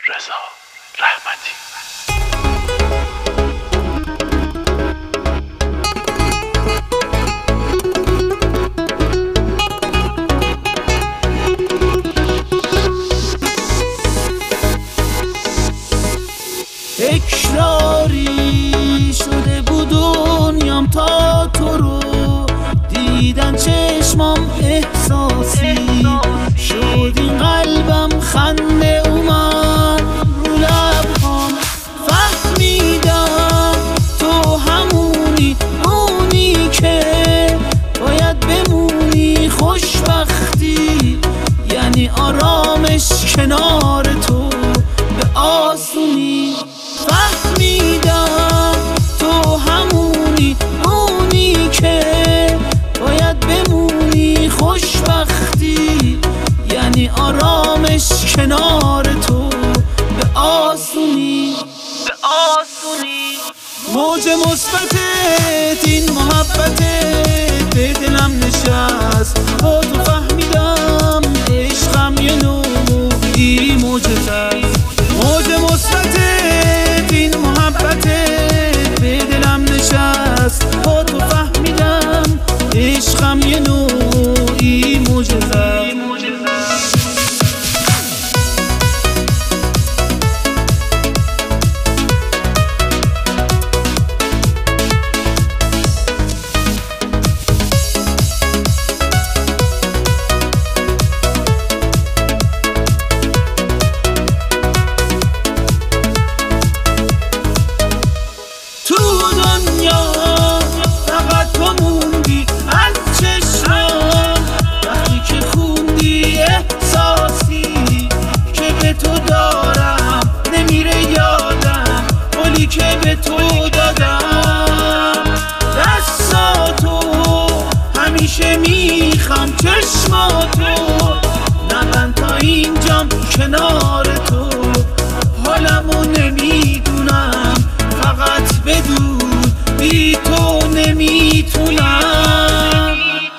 رضا رحمتی. تکراری شده بود دنیام تا تو رو دیدن چشمام، احساسی شد این قلبم، خنده اومد رو لبهام، فهمیدم تو همونی، اونی که باید بمونی. خوشبختی یعنی آرامش کنار تو به آسونی. فهمیدم تو همونی، اونی که باید بمونی. خوشبختی یعنی آرامش کنار تو به آسونی، به آسونی. موج مثبتت، این محبتت به دلم نشست، با تو فهمیدم عشقم یه نوعی معجزه است. موج مثبتت، این محبتت به دلم نشست، با تو فهمیدم عشقم یه نوعی معجزه است. که به تو دادم دستاتو، همیشه میخوام چشماتو، نه من تا اینجام کنار تو، حالمو نمیدونم فقط بدون بی تو نمیتونم.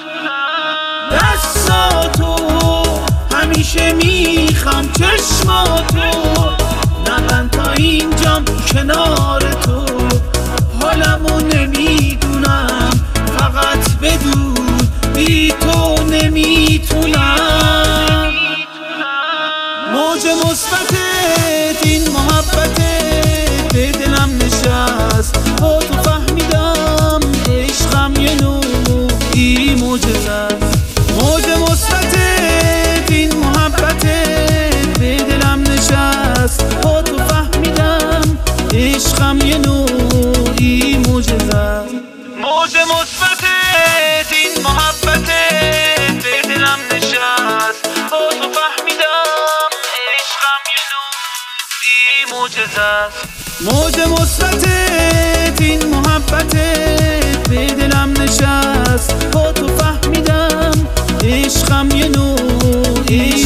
دستاتو، همیشه میخوام چشماتو، نه من تا اینجام کنار تو، حالمو نمیدونم فقط بدون بی تو نمیتونم. موج مثبتت، این محبتت به دلم نشست، با تو فهمیدم عشقم یه نوعی معجزه است. موج مثبتت، این محبتت به دلم نشست، با تو فهمیدم عشقم یه نوعی معجزه است. موج مثبتت، این محبتت به دلم نشست، با تو فهمیدم عشقم یه نوعی معجزه است. موج مثبتت، این محبتت به دلم نشست، با تو فهمیدم عشقم یه نوعی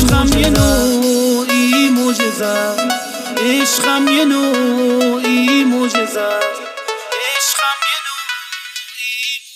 معجزه است. عشقم یه نوعی معجزه است. عشقم یه نوعی